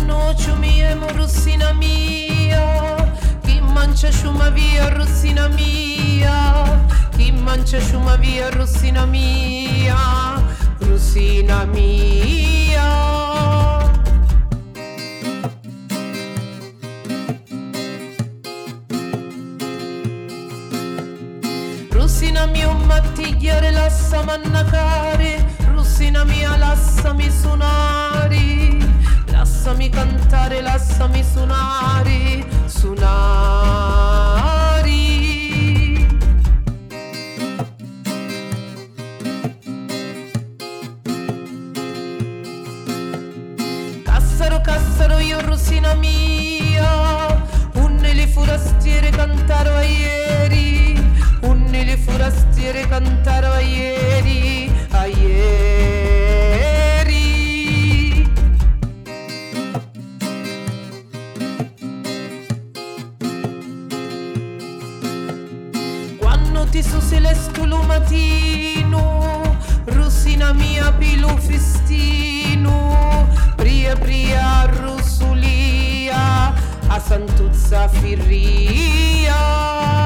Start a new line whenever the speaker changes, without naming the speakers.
noce mia russina mia, chi mangia sciuma via russina mia, chi mangia sciuma via russina mia, russina mia. Russina mia un mattigliare lassa mannacare, russina mia lassami suonare, lassami cantare, lassami suonare, suonare. Cassaro, cassaro io russina mia, le forastiere cantaro a ieri, le forastiere cantaro a ieri, a ieri. Quando ti su celeste lo mattino, russina mia pilo festino, pria pria russulia, a Santuzza Firria.